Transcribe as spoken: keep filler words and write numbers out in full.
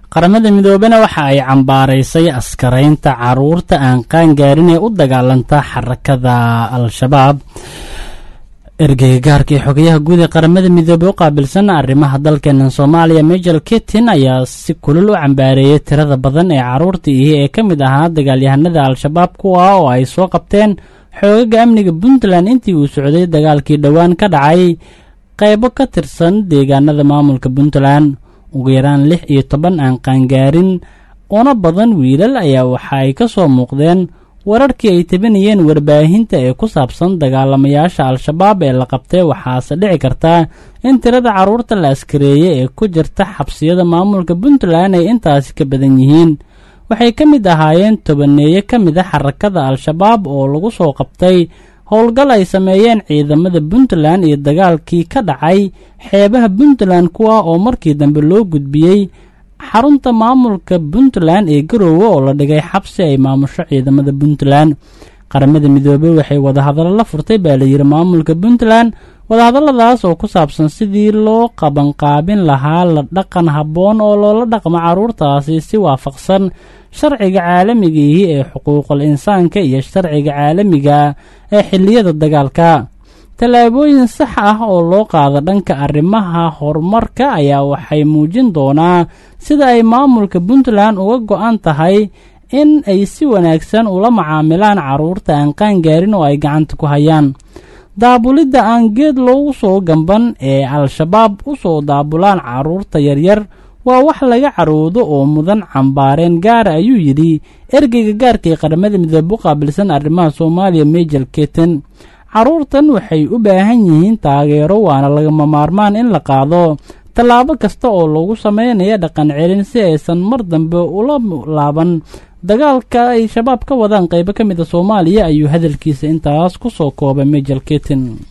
qaramada midoobena waxa ay cambaaraysay askaraynta caruurta aan qaan gaarin ee u dagaalanta xarakada al-shabaab. ergeyga gaarka ee xogayaha guud ee qaramada midoobey u qaabilsan arrimaha dalkeena Soomaaliya Major Ketin ayaa si kulul u cambaareeyay tirada badan ee caruurta ee ka mid ahaa dagaalyahanada al-shabaab kuwa oo ay soo qabteen xogaga amniga Puntland intii uu socday dagaalkii dhawaan ka dhacay qaybo ka tirsan deegaanada maamulka Puntland. ugu yaraan lix iyo toban aan qaangaarin una badan wiilal ayaa waxa ay ka soo muuqdeen wararkii ay tabinayeen warbaahinta ee ku saabsan dagaalamayaasha al-shabaab ee la qabtay. waxaase dhici karta in tirada caruurta la askareeyay ee ku jirta xabsiyada maamulka Puntland ay intaasi ka badan yihiin. waxay ka mid ahaayeen tobaneeye ka mid ah xarakada al-shabaab oo lagu soo qabtay howlgal ay sameeyeen ciidamada Puntland iyo dagaalkii ka dhacay xeebaha Puntland kuwa oo markii dambe loo gudbiyay xarunta maamulka Puntland ee Garowe oo la dhigay xabsi ay maamusho ciidamada Puntland. qaramada midoobey waxay wada hadallo la furtay baa la yiri maamulka Puntland. wadahadalladaas oo ku saabsan sidii loo qaban qaabin lahaa la dhaqan habboon oo loola dhaqmo caruurtaasi si waafaqsan sharciga caalamiga ah ee xuquuqul insaanka iyo sharciga caalamiga ee xilliyada dagaalka. tallaabooyin sax ah oo loo qaado dhanka arrimaha horumarka ayaa waxay muujin doonaa sida ay maamulka Puntland uga go'an tahay in ay si wanaagsan ula macaamilaan caruurta aan qaan gaarin oo ay gacanta ku hayaan. daabulidda aan geed loogu soo gamban ee al-shabaab u soo daabulaan caruurta yaryar waa wax laga caroodo oo mudan cambaareen gaara ayuu yidhi ergeyga gaarka ee qaramada midoobey u qaabilsan arrimaha Soomaaliya Major Ketin. caruurtan waxay u baahan yihiin taageero waana lagama maarmaan in la qaado tallaabo kasta oo lagu sameynayo dhaqan celin si aysan mar dambe ula laaban dagaalka ay shabaab ka wadaan qaybo ka mid ah Soomaaliya ayuu hadalkiisa intaas ku soo koobay Major Ketin.